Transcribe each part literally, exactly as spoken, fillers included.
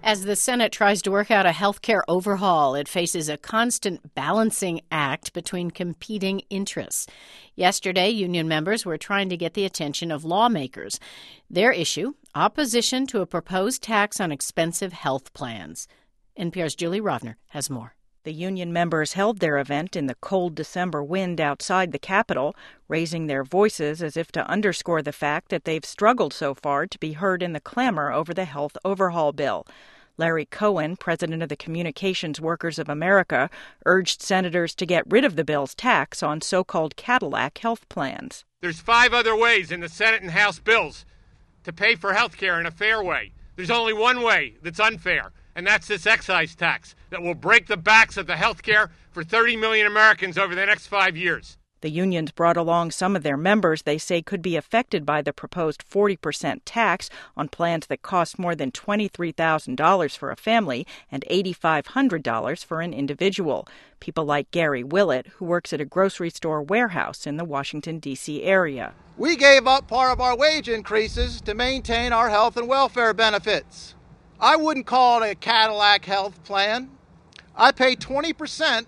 As the Senate tries to work out a health care overhaul, it faces a constant balancing act between competing interests. Yesterday, union members were trying to get the attention of lawmakers. Their issue, opposition to a proposed tax on expensive health plans. N P R's Julie Rovner has more. The union members held their event in the cold December wind outside the Capitol, raising their voices as if to underscore the fact that they've struggled so far to be heard in the clamor over the health overhaul bill. Larry Cohen, president of the Communications Workers of America, urged senators to get rid of the bill's tax on so-called Cadillac health plans. There's five other ways in the Senate and House bills to pay for health care in a fair way. There's only one way that's unfair, and that's this excise tax that will break the backs of the health care for thirty million Americans over the next five years. The unions brought along some of their members they say could be affected by the proposed forty percent tax on plans that cost more than twenty-three thousand dollars for a family and eight thousand five hundred dollars for an individual. People like Gary Willett, who works at a grocery store warehouse in the Washington, D C area. We gave up part of our wage increases to maintain our health and welfare benefits. I wouldn't call it a Cadillac health plan. I pay twenty percent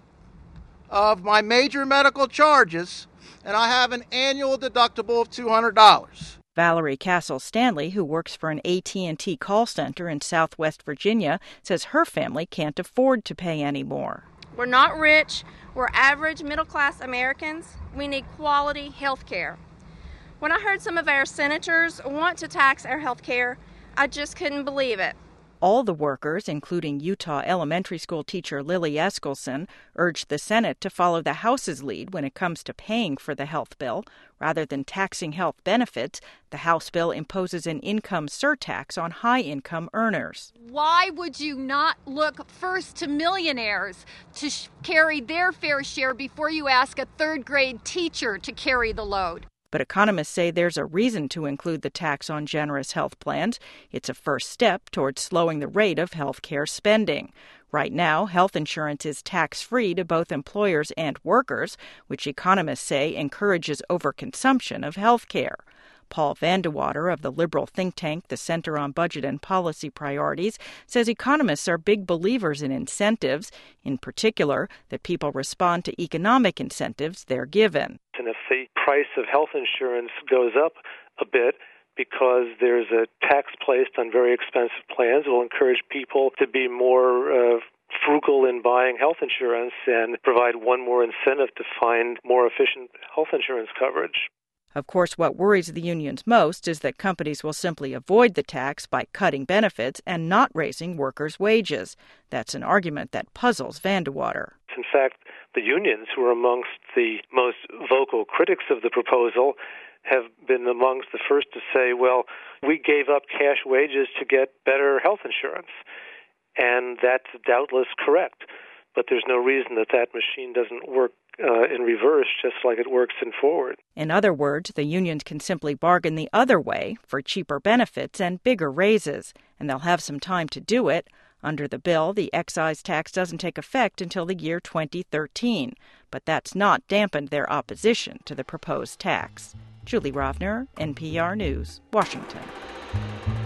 of my major medical charges, and I have an annual deductible of two hundred dollars. Valerie Castle-Stanley, who works for an A T and T call center in Southwest Virginia, says her family can't afford to pay any more. We're not rich. We're average middle-class Americans. We need quality health care. When I heard some of our senators want to tax our health care, I just couldn't believe it. All the workers, including Utah elementary school teacher Lily Eskelson, urged the Senate to follow the House's lead when it comes to paying for the health bill. Rather than taxing health benefits, the House bill imposes an income surtax on high-income earners. Why would you not look first to millionaires to sh- carry their fair share before you ask a third-grade teacher to carry the load? But economists say there's a reason to include the tax on generous health plans. It's a first step towards slowing the rate of health care spending. Right now, health insurance is tax-free to both employers and workers, which economists say encourages overconsumption of health care. Paul Vandewater of the liberal think tank, the Center on Budget and Policy Priorities, says economists are big believers in incentives, in particular that people respond to economic incentives they're given. And if the price of health insurance goes up a bit because there's a tax placed on very expensive plans, it will encourage people to be more uh, frugal in buying health insurance and provide one more incentive to find more efficient health insurance coverage. Of course, what worries the unions most is that companies will simply avoid the tax by cutting benefits and not raising workers' wages. That's an argument that puzzles Vandewater. In fact, the unions, who are amongst the most vocal critics of the proposal, have been amongst the first to say, well, we gave up cash wages to get better health insurance. And that's doubtless correct. But there's no reason that that machine doesn't work uh, in reverse, just like it works in forward. In other words, the unions can simply bargain the other way for cheaper benefits and bigger raises, and they'll have some time to do it. Under the bill, the excise tax doesn't take effect until the year twenty thirteen, but that's not dampened their opposition to the proposed tax. Julie Rovner, N P R News, Washington.